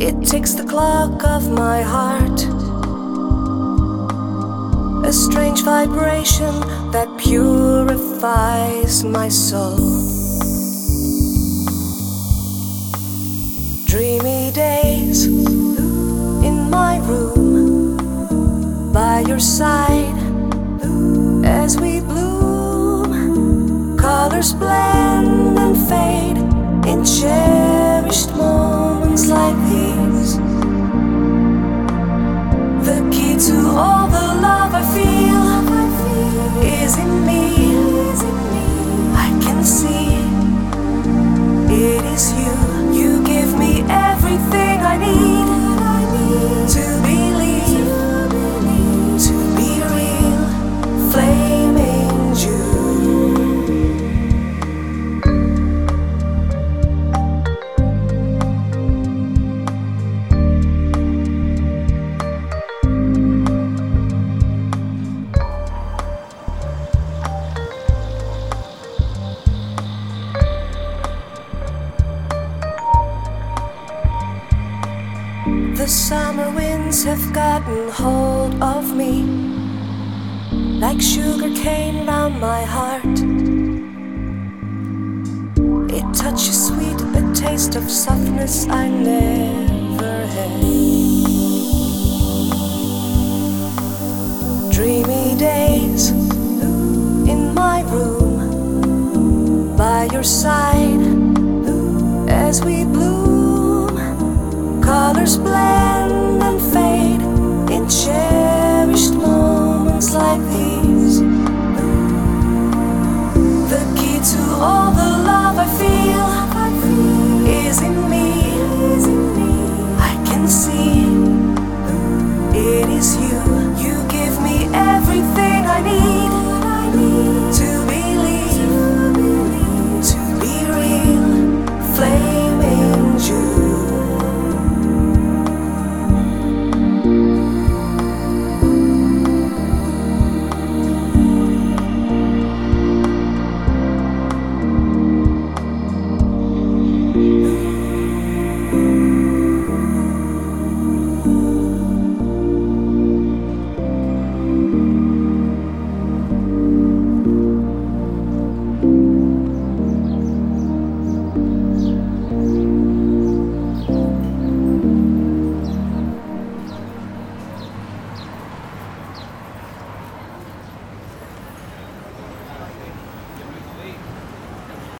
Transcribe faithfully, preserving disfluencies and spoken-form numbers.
It ticks the clock of my heart, a strange vibration that purifies my soul. Dreamy days in my room, by your side as we bloom. Colors blend and fade in cherished moments like these. The key to all the love I feel is in me. I can see it is you. You give me everything I need to believe, to be real, flaming June. The summer winds have gotten hold of me, like sugar cane round my heart. It touches sweet, a taste of softness I never had. Dreamy days in my room, by your side as we bloom. Colors blend and fade in cherished moments like these. The key to all the love I feel is in me.